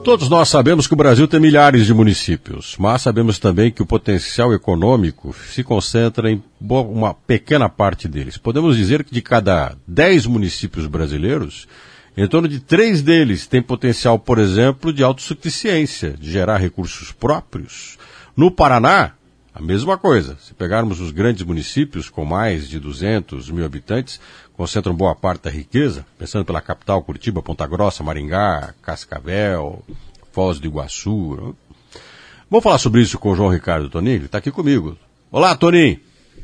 Todos nós sabemos que o Brasil tem milhares de municípios, mas sabemos também que o potencial econômico se concentra em uma pequena parte deles. Podemos dizer que de cada 10 municípios brasileiros, em torno de 3 deles têm potencial, por exemplo, de autossuficiência, de gerar recursos próprios. No Paraná, a mesma coisa. Se pegarmos os grandes municípios com mais de 200 mil habitantes, concentram boa parte da riqueza, pensando pela capital, Curitiba, Ponta Grossa, Maringá, Cascavel, Foz do Iguaçu. Né? Vamos falar sobre isso com o João Ricardo Toninho, ele está aqui comigo. Olá, Toninho.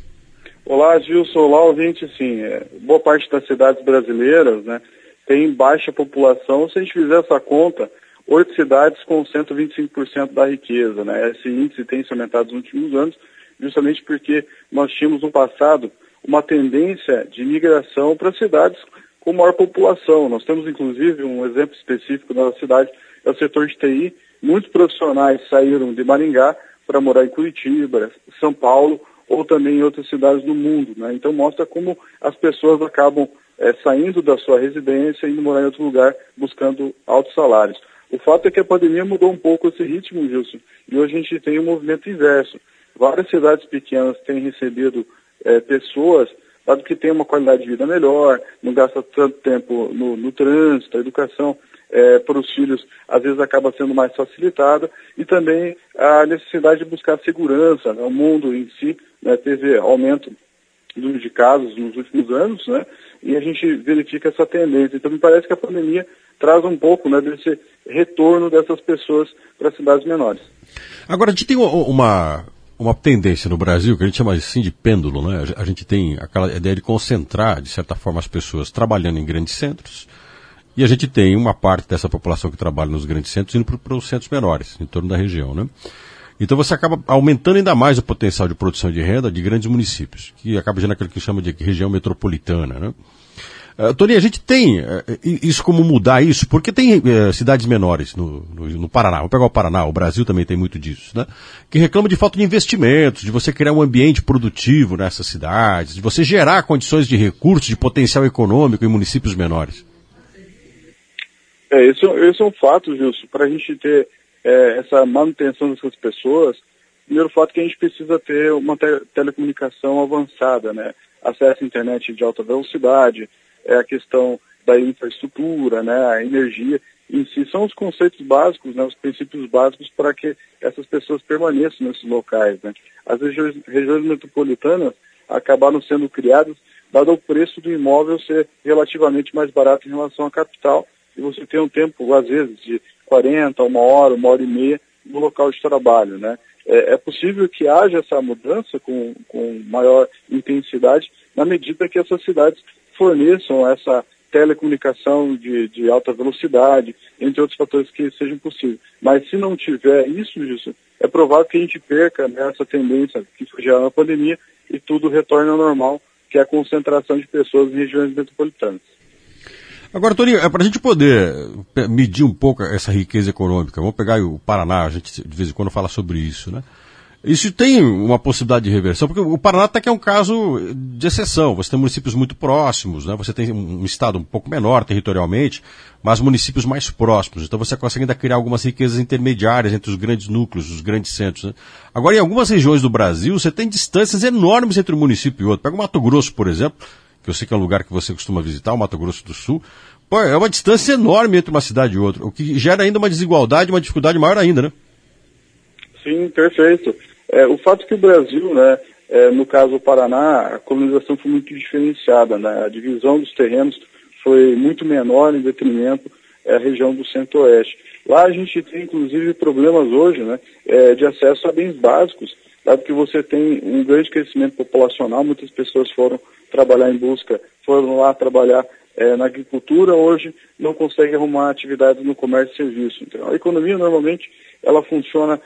Olá, Gilson. Olá, ouvinte. Sim, boa parte das cidades brasileiras, né, tem baixa população. Se a gente fizer essa conta, 8 cidades concentram 25% da riqueza. Né? Esse índice tem se aumentado nos últimos anos, justamente porque nós tínhamos no passado uma tendência de migração para cidades com maior população. Nós temos, inclusive, um exemplo específico da cidade, é o setor de TI. Muitos profissionais saíram de Maringá para morar em Curitiba, São Paulo ou também em outras cidades do mundo. Né? Então mostra como as pessoas acabam saindo da sua residência e indo morar em outro lugar buscando altos salários. O fato é que a pandemia mudou um pouco esse ritmo, Gilson, e hoje a gente tem um movimento inverso. Várias cidades pequenas têm recebido pessoas, dado que tem uma qualidade de vida melhor, não gasta tanto tempo no trânsito, a educação para os filhos às vezes acaba sendo mais facilitada, e também a necessidade de buscar segurança. Né? O mundo em si, né, teve aumento do número de casos nos últimos anos, né, e a gente verifica essa tendência. Então me parece que a pandemia traz um pouco, né, desse retorno dessas pessoas para cidades menores. Agora, a gente tem uma tendência no Brasil, que a gente chama assim de pêndulo, né? A gente tem aquela ideia de concentrar, de certa forma, as pessoas trabalhando em grandes centros, e a gente tem uma parte dessa população que trabalha nos grandes centros indo para os centros menores, em torno da região, né? Então você acaba aumentando ainda mais o potencial de produção de renda de grandes municípios, que acaba gerando aquilo que chama de região metropolitana, né? Toninho, a gente tem isso, como mudar isso, porque tem cidades menores no Paraná. Vamos pegar o Paraná, o Brasil também tem muito disso, né? Que reclamam de falta de investimentos, de você criar um ambiente produtivo nessas cidades, de você gerar condições de recursos, de potencial econômico em municípios menores. Esse é um fato, Gilson. Para a gente ter essa manutenção dessas pessoas, primeiro fato é que a gente precisa ter uma telecomunicação avançada, né? Acesso à internet de alta velocidade, a questão da infraestrutura, né, a energia em si, são os conceitos básicos, né, os princípios básicos para que essas pessoas permaneçam nesses locais. Né. As regiões metropolitanas acabaram sendo criadas dado o preço do imóvel ser relativamente mais barato em relação à capital, e você tem um tempo, às vezes, de 40, uma hora e meia no local de trabalho. Né. É possível que haja essa mudança com maior intensidade na medida que essas cidades forneçam essa telecomunicação de alta velocidade, entre outros fatores que sejam possíveis. Mas se não tiver isso, é provável que a gente perca, né, essa tendência que foi gerada na pandemia e tudo retorne ao normal, que é a concentração de pessoas em regiões metropolitanas. Agora, Toninho, para a gente poder medir um pouco essa riqueza econômica, vamos pegar o Paraná, a gente de vez em quando fala sobre isso, né? Isso tem uma possibilidade de reversão, porque o Paraná até que é um caso de exceção. Você tem municípios muito próximos, né? Você tem um estado um pouco menor territorialmente, mas municípios mais próximos. Então você consegue ainda criar algumas riquezas intermediárias entre os grandes núcleos, os grandes centros. Né? Agora, em algumas regiões do Brasil, você tem distâncias enormes entre um município e outro. Pega o Mato Grosso, por exemplo, que eu sei que é um lugar que você costuma visitar, o Mato Grosso do Sul. Pô, é uma distância enorme entre uma cidade e outra, o que gera ainda uma desigualdade, uma dificuldade maior ainda, né? Sim, perfeito. O fato que o Brasil, né, no caso o Paraná, a colonização foi muito diferenciada, né? A divisão dos terrenos foi muito menor em detrimento da região do Centro-Oeste. Lá a gente tem, inclusive, problemas hoje, né, de acesso a bens básicos, dado que você tem um grande crescimento populacional, muitas pessoas foram lá trabalhar na agricultura, hoje não conseguem arrumar atividades no comércio e serviço. Então, a economia, normalmente, ela funciona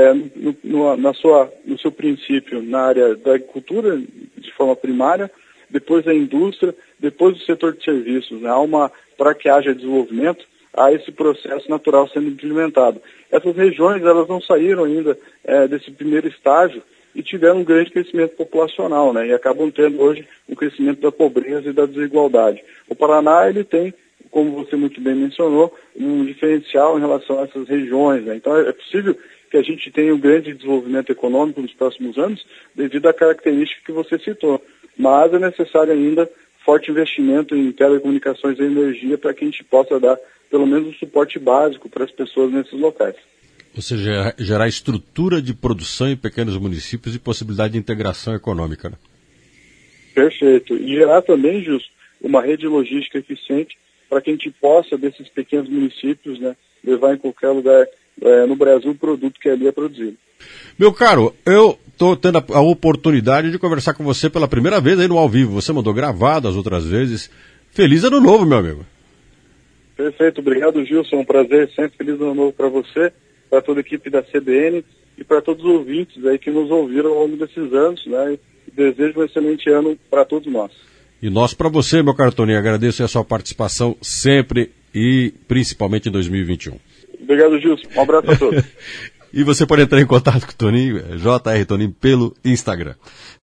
no seu princípio na área da agricultura, de forma primária, depois da indústria, depois do setor de serviços. Né? Para que haja desenvolvimento, há esse processo natural sendo implementado. Essas regiões, elas não saíram ainda desse primeiro estágio e tiveram um grande crescimento populacional, né? E acabam tendo hoje um crescimento da pobreza e da desigualdade. O Paraná, ele tem como você muito bem mencionou, um diferencial em relação a essas regiões, né? Então é possível que a gente tenha um grande desenvolvimento econômico nos próximos anos devido à característica que você citou. Mas é necessário ainda forte investimento em telecomunicações e energia para que a gente possa dar pelo menos um suporte básico para as pessoas nesses locais. Ou seja, gerar estrutura de produção em pequenos municípios e possibilidade de integração econômica, né? Perfeito. E gerar também, Justo, uma rede logística eficiente para que a gente possa, desses pequenos municípios, né, levar em qualquer lugar no Brasil o produto que ali é produzido. Meu caro, eu estou tendo a oportunidade de conversar com você pela primeira vez aí no Ao Vivo. Você mandou gravado as outras vezes. Feliz Ano Novo, meu amigo. Perfeito. Obrigado, Gilson. Um prazer. Sempre feliz Ano Novo para você, para toda a equipe da CBN e para todos os ouvintes aí que nos ouviram ao longo desses anos, né? Desejo um excelente ano para todos nós. E nós para você, meu caro Toninho. Agradeço a sua participação sempre e principalmente em 2021. Obrigado, Gilson. Um abraço a todos. E você pode entrar em contato com o Toninho, JR Toninho, pelo Instagram.